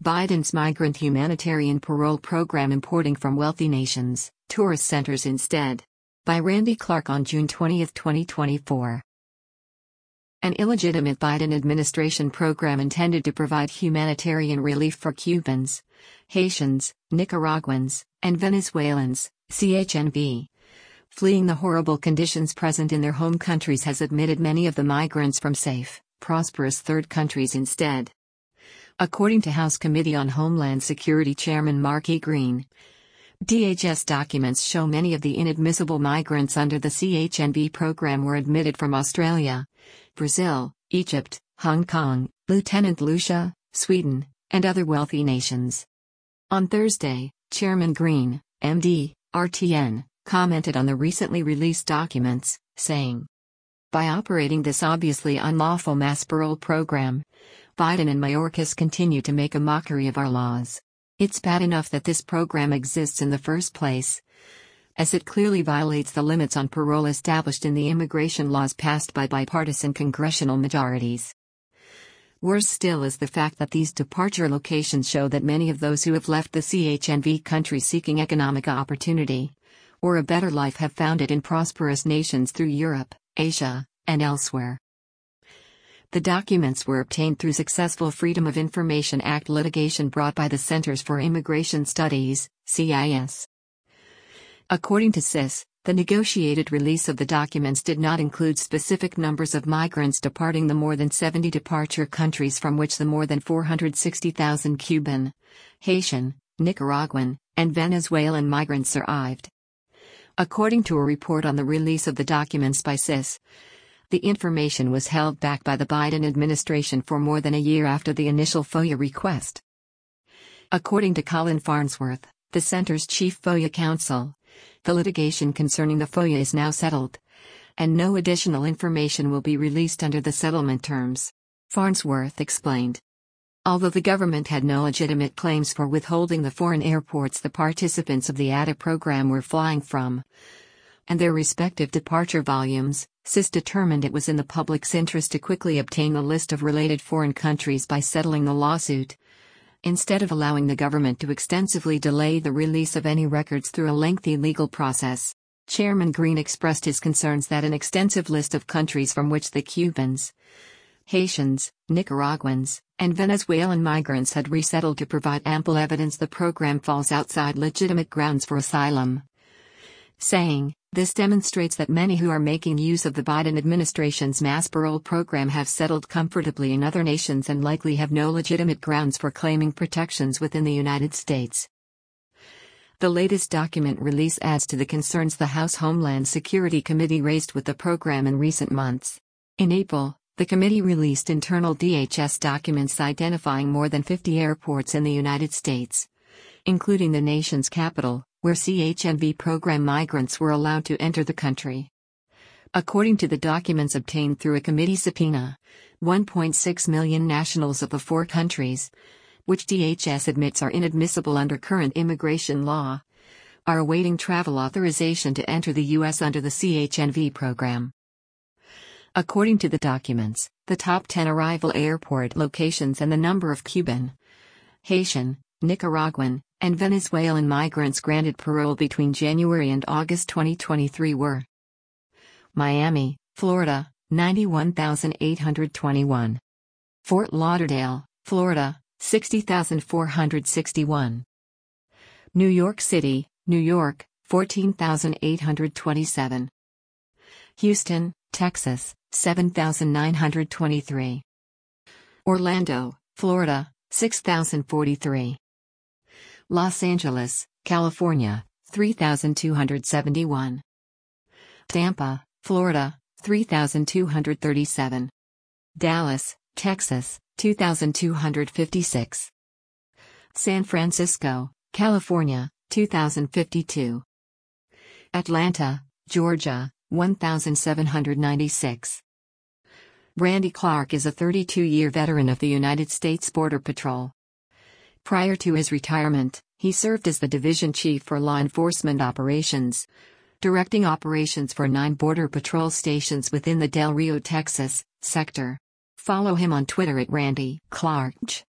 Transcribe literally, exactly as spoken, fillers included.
Biden's migrant humanitarian parole program importing from wealthy nations, tourist centers instead. By Randy Clark on June twentieth, twenty twenty-four. An illegitimate Biden administration program intended to provide humanitarian relief for Cubans, Haitians, Nicaraguans, and Venezuelans, C H N V, fleeing the horrible conditions present in their home countries has admitted many of the migrants from safe, prosperous third countries instead. According to House Committee on Homeland Security Chairman Mark E. Green, D H S documents show many of the inadmissible migrants under the C H N V program were admitted from Australia, Brazil, Egypt, Hong Kong, Lieutenant Lucia, Sweden, and other wealthy nations. On Thursday, Chairman Green, M D, R T N, commented on the recently released documents, saying, "By operating this obviously unlawful mass parole program, Biden and Mayorkas continue to make a mockery of our laws. It's bad enough that this program exists in the first place, as it clearly violates the limits on parole established in the immigration laws passed by bipartisan congressional majorities. Worse still is the fact that these departure locations show that many of those who have left the C H N V countries seeking economic opportunity, or a better life, have found it in prosperous nations through Europe, Asia, and elsewhere." The documents were obtained through successful Freedom of Information Act litigation brought by the Centers for Immigration Studies, C I S. According to C I S, the negotiated release of the documents did not include specific numbers of migrants departing the more than seventy departure countries from which the more than four hundred sixty thousand Cuban, Haitian, Nicaraguan, and Venezuelan migrants arrived. According to a report on the release of the documents by C I S, the information was held back by the Biden administration for more than a year after the initial FOIA request. According to Colin Farnsworth, the center's chief FOIA counsel, the litigation concerning the FOIA is now settled, and no additional information will be released under the settlement terms. Farnsworth explained. Although the government had no legitimate claims for withholding the foreign airports the participants of the A D A program were flying from, and their respective departure volumes, C I S determined it was in the public's interest to quickly obtain the list of related foreign countries by settling the lawsuit, instead of allowing the government to extensively delay the release of any records through a lengthy legal process. Chairman Green expressed his concerns that an extensive list of countries from which the Cubans, Haitians, Nicaraguans, and Venezuelan migrants had resettled to provide ample evidence the program falls outside legitimate grounds for asylum, saying, "This demonstrates that many who are making use of the Biden administration's mass parole program have settled comfortably in other nations and likely have no legitimate grounds for claiming protections within the United States." The latest document release adds to the concerns the House Homeland Security Committee raised with the program in recent months. In April, the committee released internal D H S documents identifying more than fifty airports in the United States, including the nation's capital, where C H N V program migrants were allowed to enter the country. According to the documents obtained through a committee subpoena, one point six million nationals of the four countries, which D H S admits are inadmissible under current immigration law, are awaiting travel authorization to enter the U S under the C H N V program. According to the documents, the top ten arrival airport locations and the number of Cuban, Haitian, Nicaraguan, and Venezuelan migrants granted parole between January and August twenty twenty-three were: Miami, Florida, ninety-one thousand eight hundred twenty-one. Fort Lauderdale, Florida, sixty thousand four hundred sixty-one. New York City, New York, fourteen thousand eight hundred twenty-seven. Houston, Texas, seven thousand nine hundred twenty-three. Orlando, Florida, six thousand forty-three. Los Angeles, California, three thousand two hundred seventy-one. Tampa, Florida, three thousand two hundred thirty-seven. Dallas, Texas, two thousand two hundred fifty-six. San Francisco, California, two thousand fifty-two. Atlanta, Georgia, one thousand seven hundred ninety-six. Randy Clark is a thirty-two-year veteran of the United States Border Patrol. Prior to his retirement, he served as the division chief for law enforcement operations, directing operations for nine Border Patrol stations within the Del Rio, Texas, sector. Follow him on Twitter at Randy Clark.